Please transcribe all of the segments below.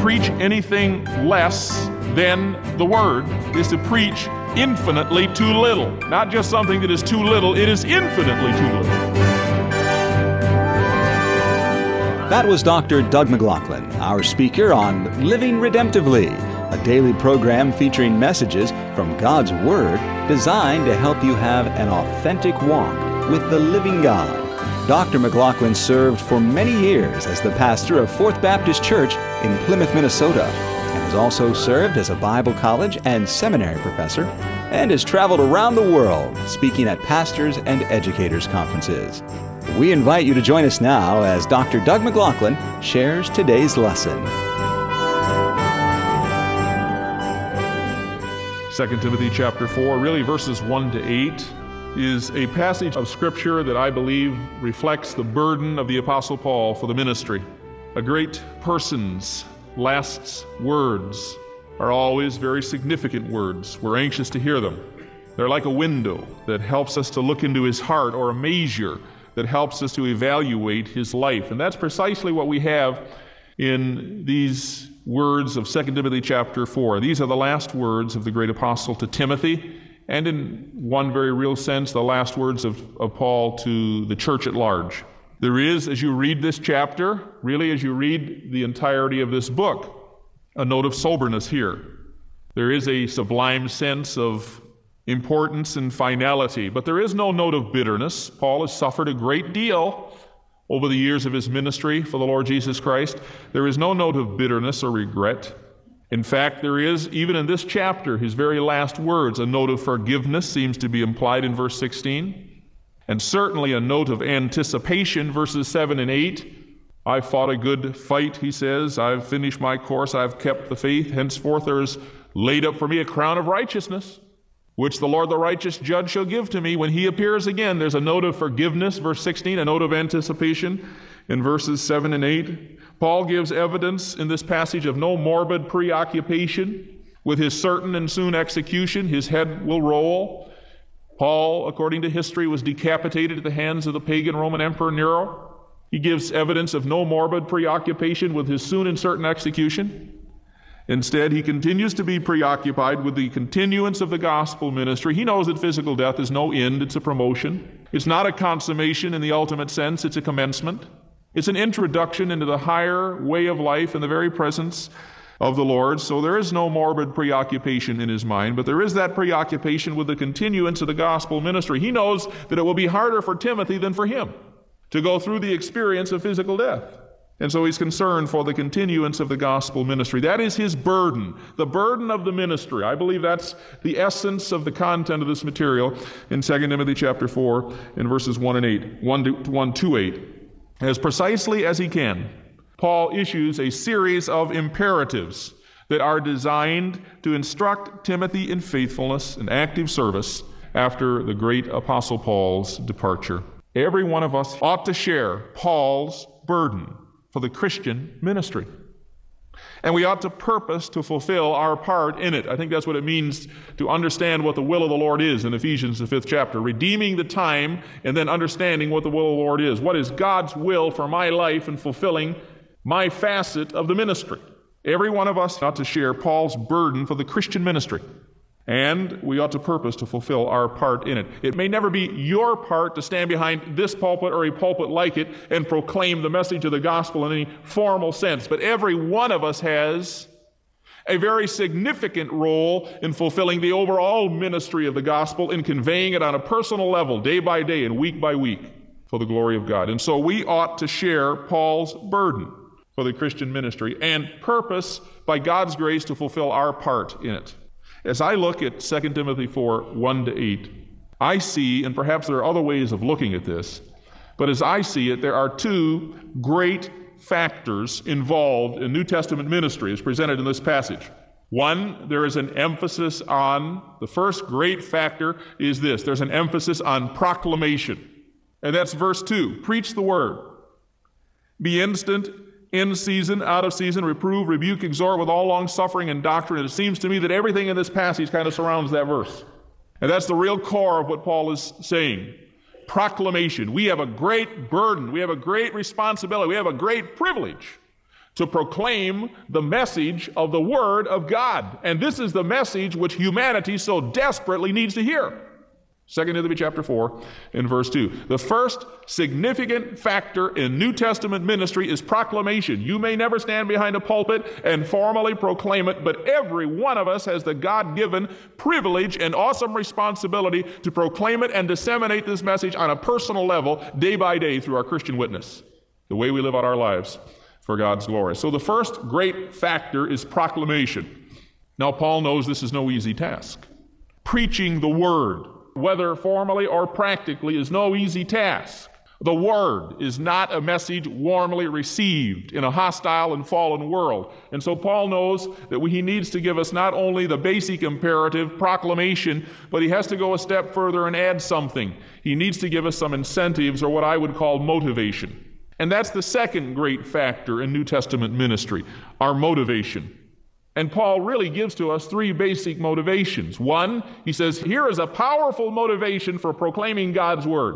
preach anything less than the Word is to preach infinitely too little. Not just something that is too little, it is infinitely too little. That was Dr. Doug McLaughlin, our speaker on Living Redemptively, a daily program featuring messages from God's Word designed to help you have an authentic walk with the living God. Dr. McLaughlin served for many years as the pastor of Fourth Baptist Church in Plymouth, Minnesota, and has also served as a Bible college and seminary professor, and has traveled around the world speaking at pastors' and educators' conferences. We invite you to join us now as Dr. Doug McLaughlin shares today's lesson. 2 Timothy chapter 4, really verses 1 to 8, is a passage of Scripture that I believe reflects the burden of the Apostle Paul for the ministry. A great person's last words are always very significant words. We're anxious to hear them. They're like a window that helps us to look into his heart, or a measure that helps us to evaluate his life. And that's precisely what we have in these words of 2 Timothy chapter 4. These are the last words of the great apostle to Timothy, and in one very real sense, the last words of Paul to the church at large. There is, as you read this chapter, really as you read the entirety of this book, a note of soberness here. There is a sublime sense of importance and finality, but there is no note of bitterness. Paul has suffered a great deal over the years of his ministry for the Lord Jesus Christ. There is no note of bitterness or regret. In fact, there is, even in this chapter, his very last words, a note of forgiveness seems to be implied in verse 16, and certainly a note of anticipation, verses 7 and 8. I've fought a good fight, he says. I've finished my course. I've kept the faith. Henceforth there is laid up for me a crown of righteousness, which the Lord the righteous judge shall give to me when he appears again. There's a note of forgiveness, verse 16, a note of anticipation in verses 7 and 8. Paul gives evidence in this passage of no morbid preoccupation with his certain and soon execution. His head will roll. Paul, according to history, was decapitated at the hands of the pagan Roman Emperor Nero. He gives evidence of no morbid preoccupation with his soon and certain execution. Instead, he continues to be preoccupied with the continuance of the gospel ministry. He knows that physical death is no end, it's a promotion. It's not a consummation in the ultimate sense, it's a commencement. It's an introduction into the higher way of life in the very presence of the Lord. So there is no morbid preoccupation in his mind, but there is that preoccupation with the continuance of the gospel ministry. He knows that it will be harder for Timothy than for him to go through the experience of physical death. And so he's concerned for the continuance of the gospel ministry. That is his burden, the burden of the ministry. I believe that's the essence of the content of this material in 2 Timothy chapter 4 in verses 1 to 8. As precisely as he can, Paul issues a series of imperatives that are designed to instruct Timothy in faithfulness and active service after the great Apostle Paul's departure. Every one of us ought to share Paul's burden for the Christian ministry. And we ought to purpose to fulfill our part in it. I think that's what it means to understand what the will of the Lord is in Ephesians, the 5th chapter. Redeeming the time and then understanding what the will of the Lord is. What is God's will for my life and fulfilling my facet of the ministry? Every one of us ought to share Paul's burden for the Christian ministry. And we ought to purpose to fulfill our part in it. It may never be your part to stand behind this pulpit or a pulpit like it and proclaim the message of the gospel in any formal sense. But every one of us has a very significant role in fulfilling the overall ministry of the gospel, in conveying it on a personal level, day by day and week by week, for the glory of God. And so we ought to share Paul's burden for the Christian ministry and purpose, by God's grace, to fulfill our part in it. As I look at 2 Timothy 4, 1 to 8, I see, and perhaps there are other ways of looking at this, but as I see it, there are two great factors involved in New Testament ministry as presented in this passage. One, there is an emphasis on, the first great factor is this, there's an emphasis on proclamation. And that's verse 2, preach the word. Be instant, in season, out of season, reprove, rebuke, exhort with all long suffering and doctrine. And it seems to me that everything in this passage kind of surrounds that verse. And that's the real core of what Paul is saying. Proclamation. We have a great burden. We have a great responsibility. We have a great privilege to proclaim the message of the Word of God. And this is the message which humanity so desperately needs to hear. 2 Timothy chapter 4 and verse 2. The first significant factor in New Testament ministry is proclamation. You may never stand behind a pulpit and formally proclaim it, but every one of us has the God-given privilege and awesome responsibility to proclaim it and disseminate this message on a personal level day by day through our Christian witness, the way we live out our lives for God's glory. So the first great factor is proclamation. Now, Paul knows this is no easy task. Preaching the Word, whether formally or practically, is no easy task. The Word is not a message warmly received in a hostile and fallen world. And so Paul knows that he needs to give us not only the basic imperative, proclamation, but he has to go a step further and add something. He needs to give us some incentives, or what I would call motivation. And that's the second great factor in New Testament ministry, our motivation. And Paul really gives to us three basic motivations. One, he says, here is a powerful motivation for proclaiming God's Word.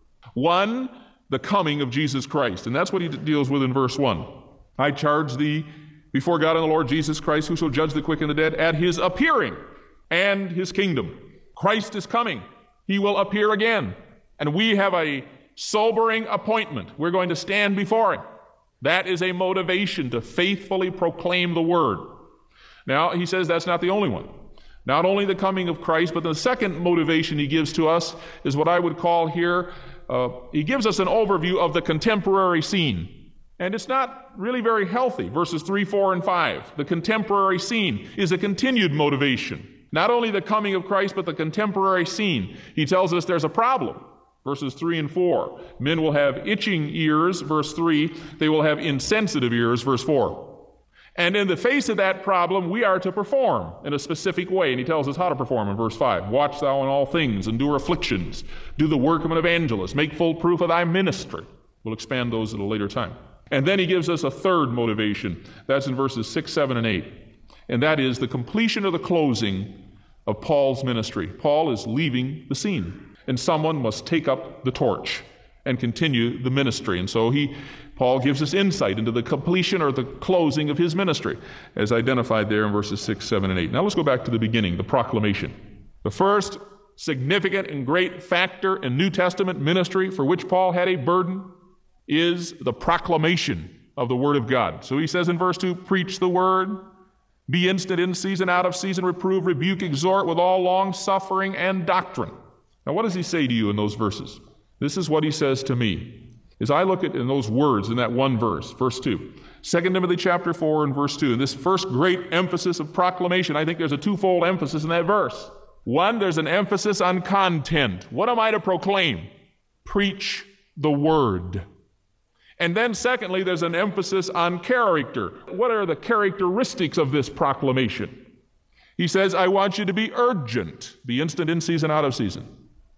One, the coming of Jesus Christ. And that's what he deals with in verse 1. I charge thee before God and the Lord Jesus Christ, who shall judge the quick and the dead, at his appearing and his kingdom. Christ is coming. He will appear again. And we have a sobering appointment. We're going to stand before him. That is a motivation to faithfully proclaim the Word. Now, he says that's not the only one. Not only the coming of Christ, but the second motivation he gives to us is what I would call here, he gives us an overview of the contemporary scene. And it's not really very healthy. Verses 3, 4, and 5. The contemporary scene is a continued motivation. Not only the coming of Christ, but the contemporary scene. He tells us there's a problem. Verses 3 and 4. Men will have itching ears, verse 3. They will have insensitive ears, verse 4. And in the face of that problem, we are to perform in a specific way. And he tells us how to perform in verse 5. Watch thou in all things, endure afflictions, do the work of an evangelist, make full proof of thy ministry. We'll expand those at a later time. And then he gives us a third motivation. That's in verses 6, 7, and 8. And that is the completion of the closing of Paul's ministry. Paul is leaving the scene, and someone must take up the torch and continue the ministry. And so Paul gives us insight into the completion or the closing of his ministry, as identified there in verses 6, 7, and 8. Now let's go back to the beginning, the proclamation. The first significant and great factor in New Testament ministry for which Paul had a burden is the proclamation of the Word of God. So he says in verse 2, preach the Word, be instant in season, out of season, reprove, rebuke, exhort with all long suffering and doctrine. Now what does he say to you in those verses? This is what he says to me. As I look at in those words in that one verse, verse 2, 2 Timothy chapter 4 and verse 2, and this first great emphasis of proclamation, I think there's a twofold emphasis in that verse. One, there's an emphasis on content. What am I to proclaim? Preach the Word. And then secondly, there's an emphasis on character. What are the characteristics of this proclamation? He says, I want you to be urgent, be instant in season, out of season.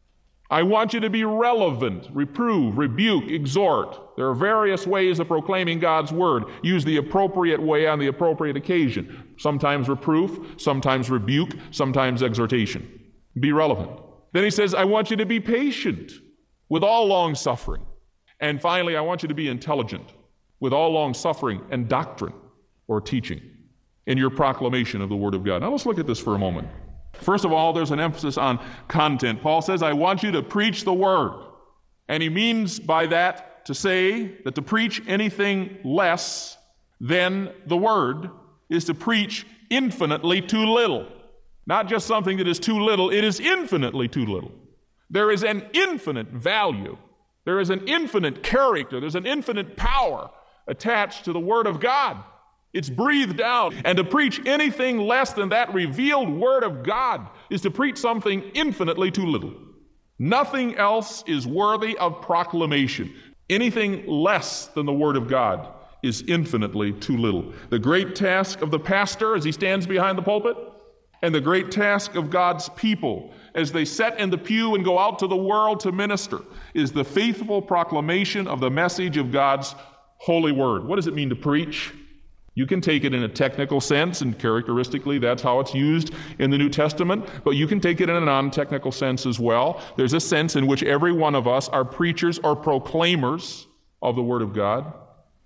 I want you to be relevant, reprove, rebuke, exhort. There are various ways of proclaiming God's Word. Use the appropriate way on the appropriate occasion. Sometimes reproof, sometimes rebuke, sometimes exhortation. Be relevant. Then he says, I want you to be patient with all long suffering. And finally, I want you to be intelligent with all long suffering and doctrine or teaching in your proclamation of the Word of God. Now let's look at this for a moment. First of all, there's an emphasis on content. Paul says, I want you to preach the Word. And he means by that to say that to preach anything less than the Word is to preach infinitely too little. Not just something that is too little, it is infinitely too little. There is an infinite value. There is an infinite character. There's an infinite power attached to the Word of God. It's breathed out. And to preach anything less than that revealed Word of God is to preach something infinitely too little. Nothing else is worthy of proclamation. Anything less than the Word of God is infinitely too little. The great task of the pastor as he stands behind the pulpit, and the great task of God's people as they sit in the pew and go out to the world to minister is the faithful proclamation of the message of God's holy Word. What does it mean to preach? You can take it in a technical sense, and characteristically that's how it's used in the New Testament, but you can take it in a non-technical sense as well. There's a sense in which every one of us are preachers or proclaimers of the Word of God.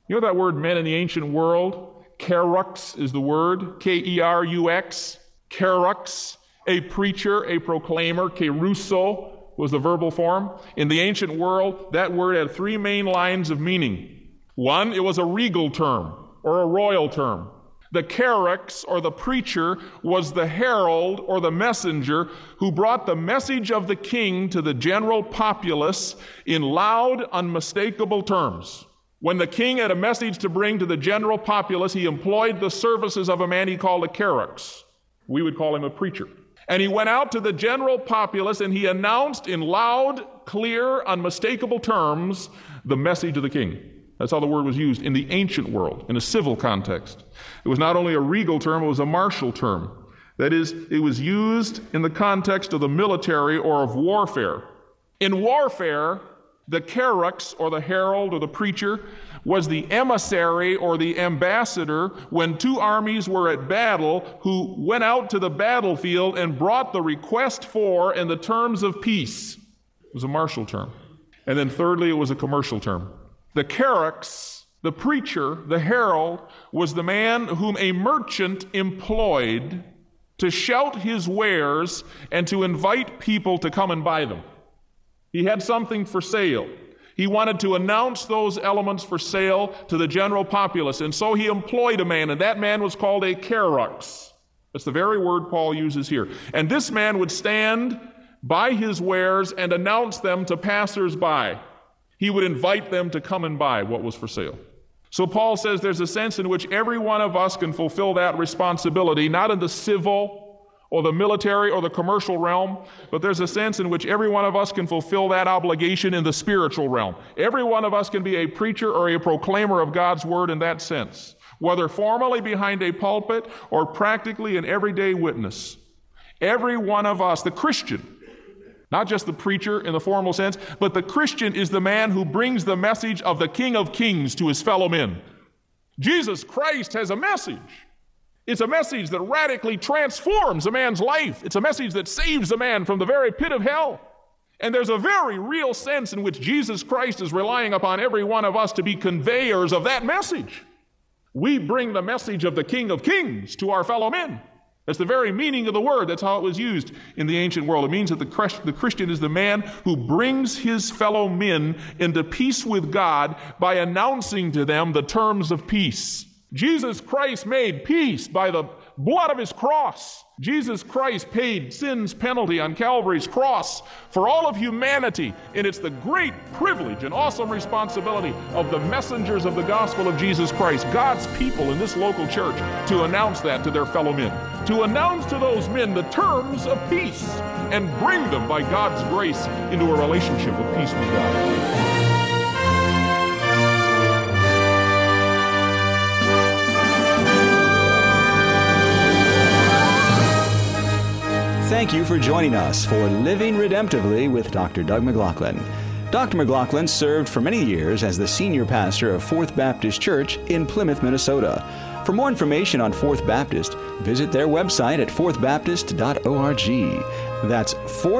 You know that word men in the ancient world? Kerux is the word, K-E-R-U-X, kerux, a preacher, a proclaimer. Kerusso was the verbal form. In the ancient world, that word had three main lines of meaning. One, it was a regal term or a royal term. The kerux, or the preacher, was the herald or the messenger who brought the message of the king to the general populace in loud, unmistakable terms. When the king had a message to bring to the general populace, he employed the services of a man he called a kerux. We would call him a preacher. And he went out to the general populace and he announced in loud, clear, unmistakable terms the message of the king. That's how the word was used in the ancient world, in a civil context. It was not only a regal term, it was a martial term. That is, it was used in the context of the military or of warfare. In warfare, the kerux, or the herald, or the preacher, was the emissary or the ambassador when two armies were at battle, who went out to the battlefield and brought the request for and the terms of peace. It was a martial term. And then thirdly, it was a commercial term. The kerux, the preacher, the herald, was the man whom a merchant employed to shout his wares and to invite people to come and buy them. He had something for sale. He wanted to announce those elements for sale to the general populace, and so he employed a man, and that man was called a kerux. That's the very word Paul uses here. And this man would stand by his wares and announce them to passers-by. He would invite them to come and buy what was for sale. So Paul says there's a sense in which every one of us can fulfill that responsibility, not in the civil or the military or the commercial realm, but there's a sense in which every one of us can fulfill that obligation in the spiritual realm. Every one of us can be a preacher or a proclaimer of God's word in that sense, whether formally behind a pulpit or practically an everyday witness. Every one of us, the Christian, not just the preacher in the formal sense, but the Christian is the man who brings the message of the King of Kings to his fellow men. Jesus Christ has a message. It's a message that radically transforms a man's life. It's a message that saves a man from the very pit of hell. And there's a very real sense in which Jesus Christ is relying upon every one of us to be conveyors of that message. We bring the message of the King of Kings to our fellow men. That's the very meaning of the word. That's how it was used in the ancient world. It means that the Christian is the man who brings his fellow men into peace with God by announcing to them the terms of peace. Jesus Christ made peace by the blood of his cross. Jesus Christ paid sin's penalty on Calvary's cross for all of humanity, and it's the great privilege and awesome responsibility of the messengers of the gospel of Jesus Christ, God's people in this local church, to announce that to their fellow men, to announce to those men the terms of peace and bring them by God's grace into a relationship of peace with God. Thank you for joining us for Living Redemptively with Dr. Doug McLaughlin. Dr. McLaughlin served for many years as the senior pastor of Fourth Baptist Church in Plymouth, Minnesota. For more information on Fourth Baptist, visit their website at fourthbaptist.org. That's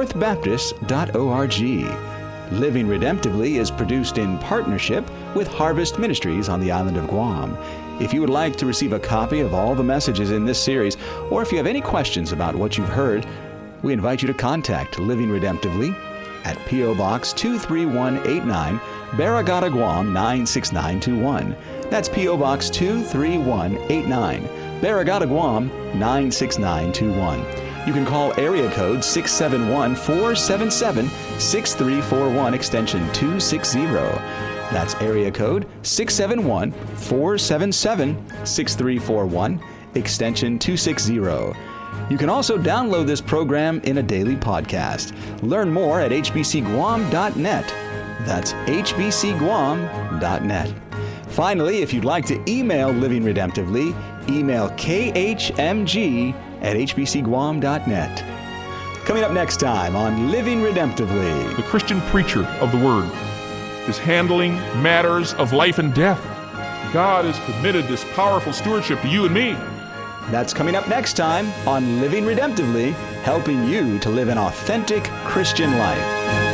fourthbaptist.org. Living Redemptively is produced in partnership with Harvest Ministries on the island of Guam. If you would like to receive a copy of all the messages in this series, or if you have any questions about what you've heard, we invite you to contact Living Redemptively at P.O. Box 23189, Barragata, Guam 96921. That's P.O. Box 23189, Barragata, Guam 96921. You can call area code 671-477-6341, extension 260. That's area code 671-477-6341, extension 260. You can also download this program in a daily podcast. Learn more at hbcguam.net. That's hbcguam.net. Finally, if you'd like to email Living Redemptively, email khmg@hbcguam.net. Coming up next time on Living Redemptively. The Christian preacher of the Word is handling matters of life and death. God has committed this powerful stewardship to you and me. That's coming up next time on Living Redemptively, helping you to live an authentic Christian life.